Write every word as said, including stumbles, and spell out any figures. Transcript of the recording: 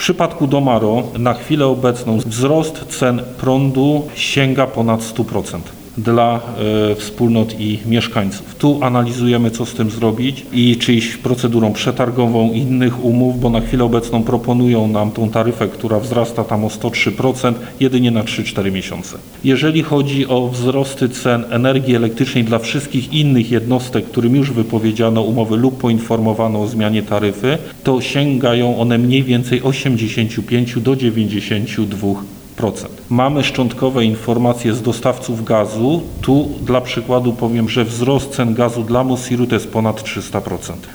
przypadku Domaro na chwilę obecną wzrost cen prądu sięga ponad sto procent. Dla y, wspólnot i mieszkańców. Tu analizujemy, co z tym zrobić i czy iść procedurą przetargową innych umów, bo na chwilę obecną proponują nam tą taryfę, która wzrasta tam o sto trzy procent jedynie na trzy cztery miesiące. Jeżeli chodzi o wzrosty cen energii elektrycznej dla wszystkich innych jednostek, którym już wypowiedziano umowy lub poinformowano o zmianie taryfy, to sięgają one mniej więcej osiemdziesiąt pięć do dziewięćdziesięciu dwóch procent. Mamy szczątkowe informacje z dostawców gazu. Tu dla przykładu powiem, że wzrost cen gazu dla Mosiru to jest ponad trzysta procent.